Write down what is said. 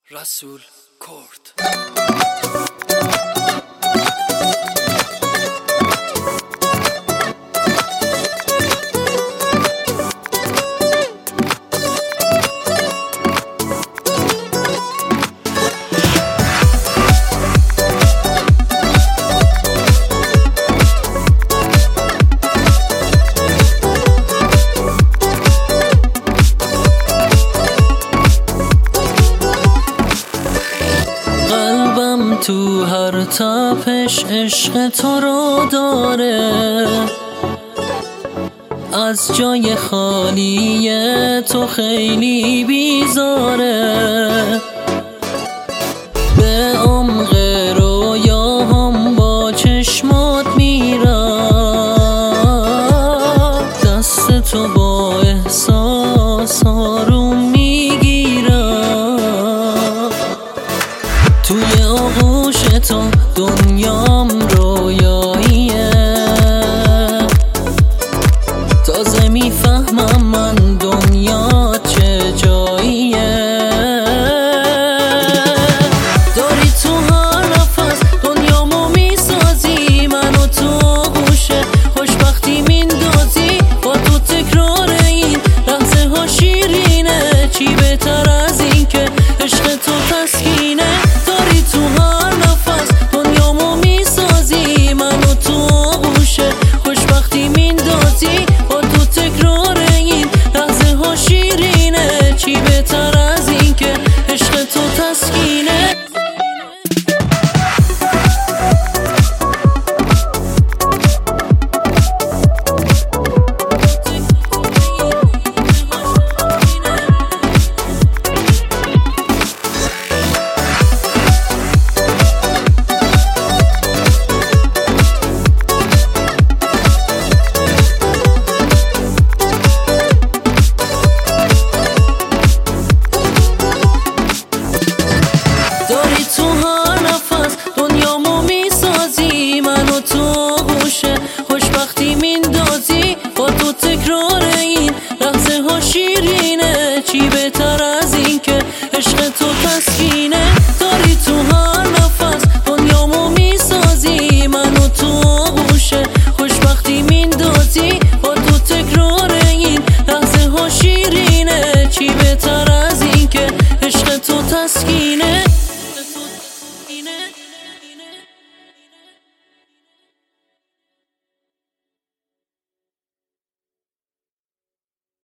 رسول کرد. تو هر تپش عشق تو رو داره، از جای خالی تو خیلی بیزاره. به عمق رویاهام با چشمات میرم، دست تو با احساس آروم میگیرم. توی آغوش تو دنیام رو